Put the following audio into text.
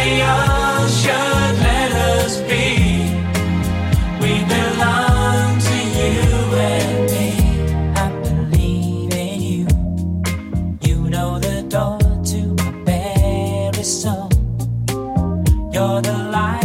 all should let us be. We belong to you and me. I believe in you. You know the door to my very soul. You're the light